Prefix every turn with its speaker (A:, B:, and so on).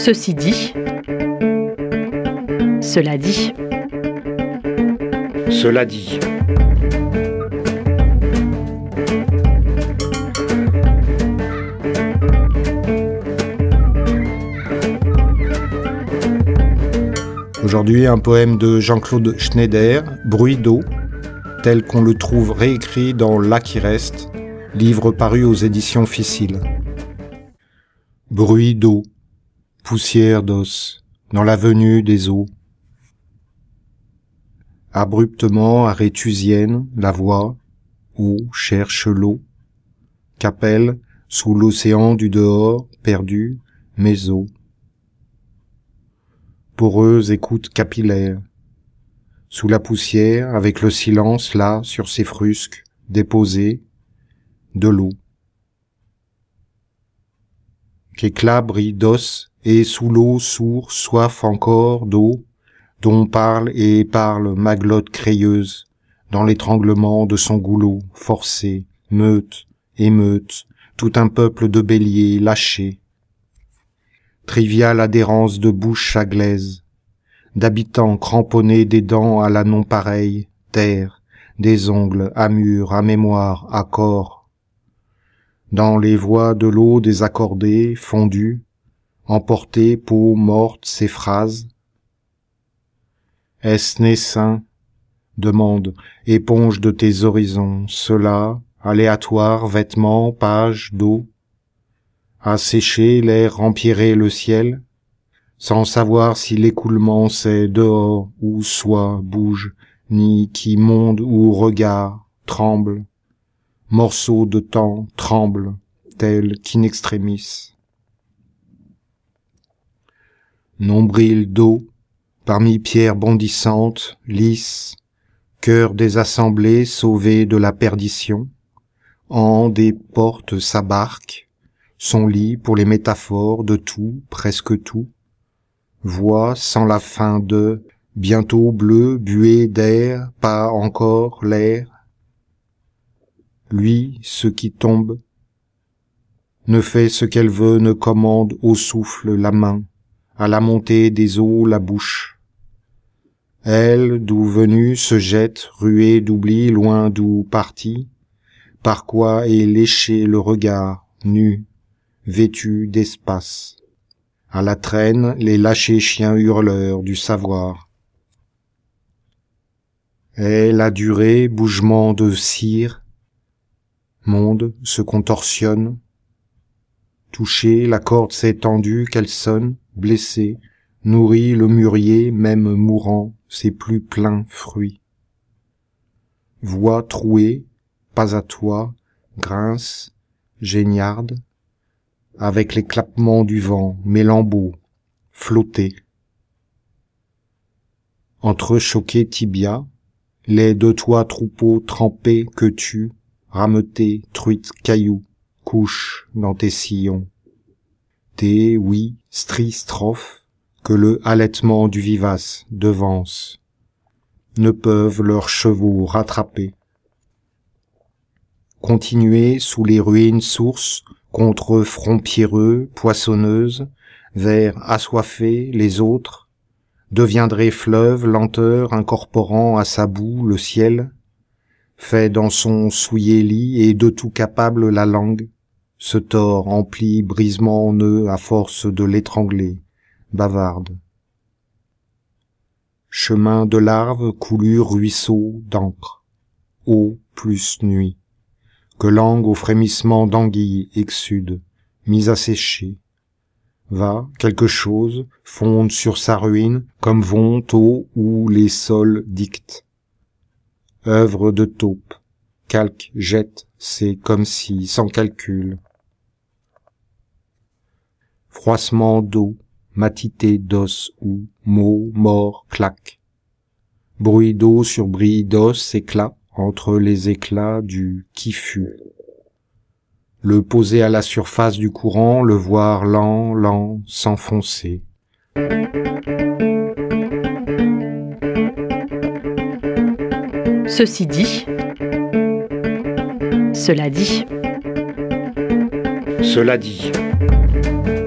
A: Ceci dit, cela dit.
B: Cela dit. Aujourd'hui, un poème de Jean-Claude Schneider, Bruit d'eau, tel qu'on le trouve réécrit dans Là qui reste, livre paru aux éditions Ficile. Bruit d'eau, poussière d'os, dans l'avenue des eaux. Abruptement arétusienne, la voix, eau cherche l'eau, qu'appelle, sous l'océan du dehors, perdu, mes eaux. Poreuse écoute capillaire, sous la poussière, avec le silence là, sur ses frusques, déposés, de l'eau. Qu'éclat brille d'os, et sous l'eau sourd, soif encore d'eau, dont parle et parle Maglotte crayeuse, dans l'étranglement de son goulot, forcé, meute, émeute, tout un peuple de béliers lâchés. Triviale adhérence de bouche à glaise, d'habitants cramponnés des dents à la non-pareille, terre, des ongles à mur, à mémoire, à corps. Dans les voies de l'eau désaccordée, fondue, emportée, peau morte, ces phrases. Est-ce né saint? Demande, éponge de tes horizons, cela, aléatoire, vêtements, pages d'eau, à sécher l'air empierrer le ciel, sans savoir si l'écoulement c'est dehors ou soit bouge, ni qui monde ou regard tremble, morceau de temps tremble, tel qu'in extremis. Nombril d'eau, parmi pierres bondissantes, lisses, cœur des assemblées sauvées de la perdition, en des portes sa barque, son lit pour les métaphores de tout, presque tout, voix sans la fin de, bientôt bleu, buée d'air, pas encore l'air. Lui, ce qui tombe, ne fait ce qu'elle veut, ne commande au souffle la main, à la montée des eaux la bouche. Elle, d'où venue, se jette, ruée d'oubli, loin d'où partie, par quoi est léché le regard, nu, vêtu d'espace. À la traîne, les lâchés chiens hurleurs du savoir. Et la durée, bougement de cire, monde se contorsionne. Touchée, la corde s'est tendue, qu'elle sonne, blessée, nourrit le mûrier, même mourant, ses plus pleins fruits. Voix trouée, pas à toi, grince, géniarde, avec les clappements du vent, mélambeau, flotté. Entrechoqués tibia, les deux toits troupeaux trempés que tu, rameutés, truites, cailloux, couchent dans tes sillons. Tes, oui, strophes, que le halètement du vivace devance, ne peuvent leurs chevaux rattraper. Continuer sous les ruines sources, contre fronts pierreux, poissonneuses, vers assoiffés les autres, deviendraient fleuve, lenteur, incorporant à sa boue le ciel, fait dans son souillé lit et de tout capable la langue, se tord, emplit, brisement en nœud à force de l'étrangler, bavarde. Chemin de larve, coulure, ruisseau d'encre, eau plus nuit, que langue au frémissement d'anguille exsude, mise à sécher. Va, quelque chose, fonde sur sa ruine, comme vont eau où les sols dictent. Œuvre de taupe, calque, jette, c'est comme si, sans calcul. Froissement d'eau, matité d'os ou mots, mort, claque. Bruit d'eau sur bris d'os, éclat entre les éclats du qui fut. Le poser à la surface du courant, le voir lent, s'enfoncer.
A: Ceci dit, cela dit.
B: Cela dit.